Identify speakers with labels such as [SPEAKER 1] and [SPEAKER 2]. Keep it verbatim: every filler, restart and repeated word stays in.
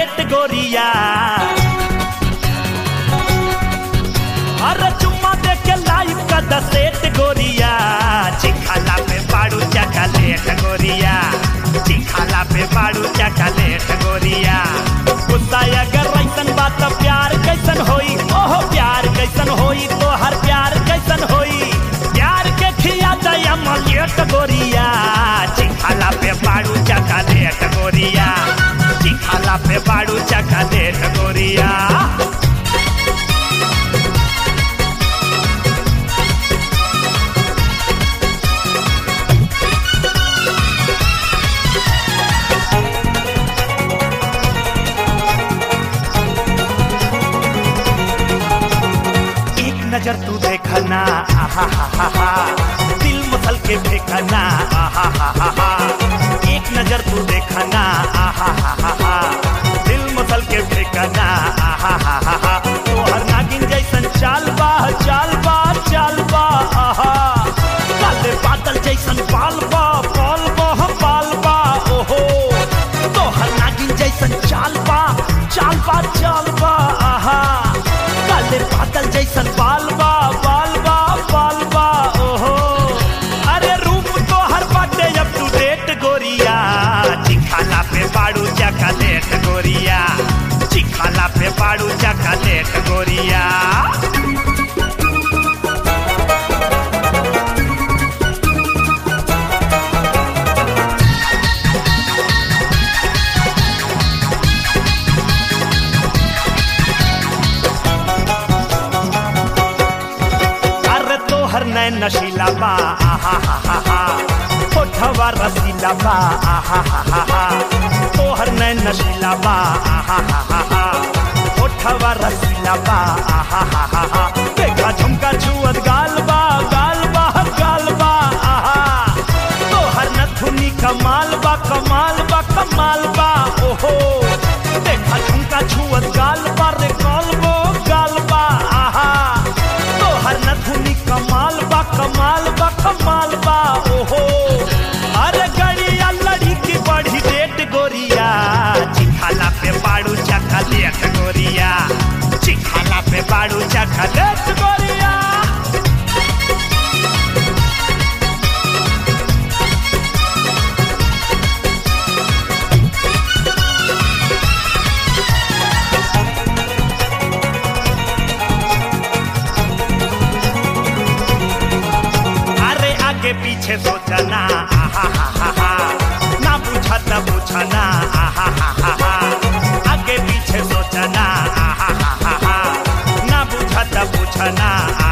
[SPEAKER 1] Chocolate गोरिया। अरे चुम्मा दे के लाइव का दसेट गोरिया। चिखाला पे बाड़ू चॉकलेट गोरिया। चिखाला पे बाड़ू चॉकलेट गोरिया। गुस्सा अगर ऐसन बात प्यार कैसन होई। ओहो प्यार कैसन होई तो हर प्यार कैसन होई। प्यार के खिया दया मलियट गोरिया। चिखाला पे बाड़ू चॉकलेट गोरिया। चिखाला पे बाड़ू चॉकलेट गोरिया। नजर तू देखना आहा हा हा हा। दिल मसल के देखना आहा हा हा हा। एक नजर तू देखना आहा हा हा हा। दिल मसल के देखना आहा हा हा हा। तो हर नागिन जैसन चाल बा चाल बा चाल बा आहा। काले बादल जैसन बाल बा बाल बा बाल बा ओहो। तो हर नागिन जैसन चाल बा चाल बा चाल बा आहा। काले बादल जैसन बाल बा बाल बा बाल बा ओहो। अरे रूप तो हर बाटे अप टू डेट गोरिया। चिखाला पे बाड़ू चॉकलेट गोरिया। चिखाला पे बाड़ू चॉकलेट गोरिया। हर नए नशीला बा आहा हा हा हा। होठवा रसीला बा आहा हा हा हा। तो हर नए नशीला बा आहा हा हा हा। होठवा रसीला बा आहा हा हा हा। देखा झुमका छुअत गाल बा गाल बा गाल बा आहा। तो हर नथुनी कमाल बा कमाल बा कमाल बा ओहो। देखा झुमका छुअत गाल बा रे गाल बो गाल बा आहा। तो हर नथुनी कमाल बा कमाल बा कमाल बा ओहो। अरे गड़िया लड़ी की बड़ी डेट गोरिया। चिखाला पे बाड़ू चॉकलेट गोरिया। चिखाला पे बाड़ू चॉकलेट गोरिया। आगे पीछे सोचना आहा हा हा हा। ना पूछा न पूछना आहा हा हा हा। आगे पीछे सोचना आहा हा हा हा। ना पूछा न पूछना।